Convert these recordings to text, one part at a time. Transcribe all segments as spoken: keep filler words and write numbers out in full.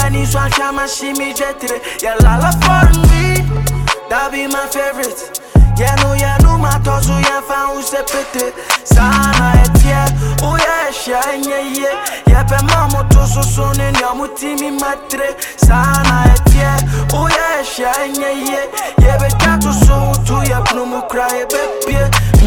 many swan shama shimi jetre. Yeah, lala for me. That be my favorite. Yeah, no, yeah, no, my tozu, yeah, found who's a pity. Sana, yeah, oh, yeah, shine, yeah, yeah. Yeah, but mama, toso, son, and yamutimi, matre. Sana, yeah, oh, yeah, shine, yeah, yeah. Yeah, but tato, so, to ya, plumu, cry, baby.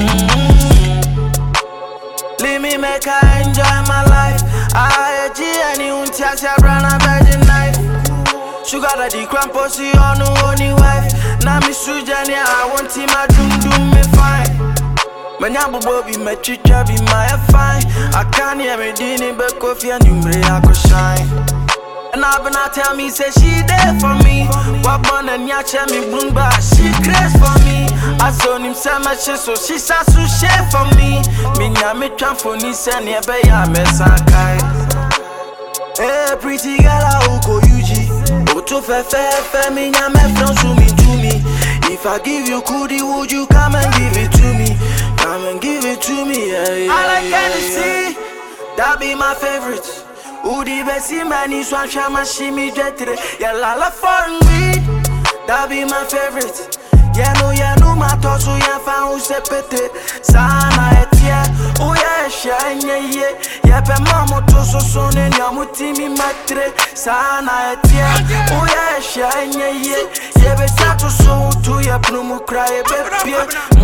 Leave me make I enjoy my life. I G any untias ya run a virgin knife. Sugar daddy cramposy on no only wife. Na mi sujani I want him a doom doom me fine. Manyabu Bobby me chicha be my fine. I can't hear me dini but coffee and you may I go shine. And I been not tell me say she there for me. What born and yacha me boom ba she crazy for me. I saw him say my shit so she sa su share for me. Me nya me tram for ni say ne be ya me sakai. Hey pretty girl I go U G. Oto fe fe fe me nya me from to me to me. If I give you goodie would you come and give it to me? Come and give it to me. Yeah, yeah, I like Hennessy. That be my favorite. Udi besi mani swan shama shimi jetre. Yeah, lala foreign weed. That be my favorite. Yeah, no, yeah, no, my tosu yeah, found who's a pity. Sana etia, oh yeah, shine, yeah, yeah. Yeah, but mama tosu son and yamutimi matre. Sana etia, oh yeah, shine, yeah, yeah. Yeah, but tato so to ya plumu cry, baby.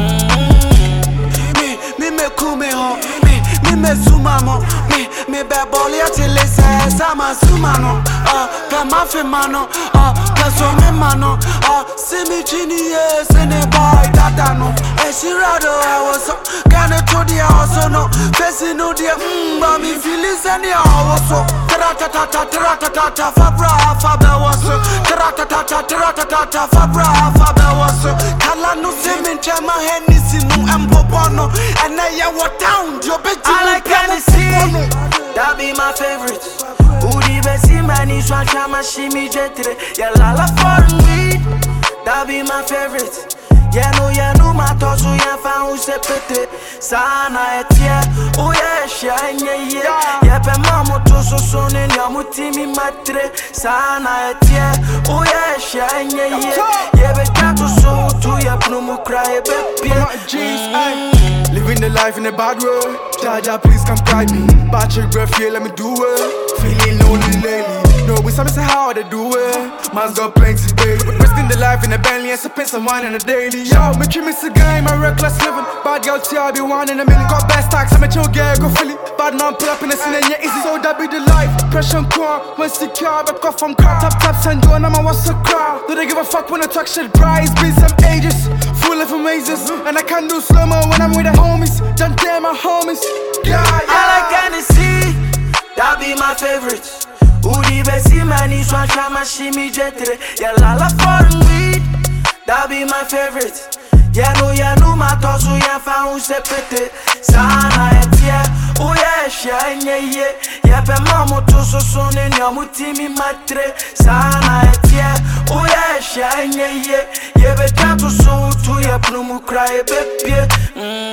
Me, me, me, kume ho, me, me, me, sumamo, me, me, bad boy, till it says I'm a sumano. Ah, Gamafe mano, ah, Gasome mano, ah, Simi Chini, yes, and a boy, Tatano, and she rather I was gonna to the house, no, facing no dear, mmm, mommy, feelings and the house, Taratata, Taratata, Fabra, Fabra was, Taratata, Taratata, Fabra, Fabra was, Kalano Semin, Chama, Hennessy, and Popono, and I what town, your bed, I like Hennessy, that be my favorite. Udi besi mani swan shama shimi jetre. Yeah, lala foreign weed. That be my favorite. Yeah, no, yeah, no, my tosu yeah, found who's a pity. Sana etia, oh yeah, shine, yeah, yeah. Yeah, but mama tosu son and yamutimi matre. Sana etia, oh yeah, shine, yeah, yeah. Yeah, but tato so to ya plumu cry, baby. Living the life in a bad world. Jaja, please come guide me. Bad chick, breath, feel, let me do it. Feeling lonely lately. No, we some say how they do it. Man's got plenty, baby. Risking the life in a Bentley and sipping some wine in a daily. Yo, me treat me a game, my reckless living. Bad girl, T I be one in a million. Got best tax, I'm a chill girl, go Philly. Bad man, pull up in the scene and yeah, easy. So that be the life. Pressure and core, when secure, back off from car. Tap, tap, send you, and I'm a what's a crowd. Do they give a fuck when I talk shit? Bri, it's been some ages. Full of amazes. And I can do slow-mo when I'm with the homies. Don't dare my homies. Yeah, yeah. I like Hennessy. That be my favorite. Udi besi mani swan shama shimi jetre. Yeah, lala foreign weed. That be my favorite. Yeah, no, yeah, no, my tosu yeah, found who's a pity. Sana etia, oh yeah, shine, yeah, yeah. Yeah, but mama tosu son and yamutimi matre. Sana etia, oh yeah, shine, yeah, yeah. Yeah, but tato so to ya plumu cry, baby.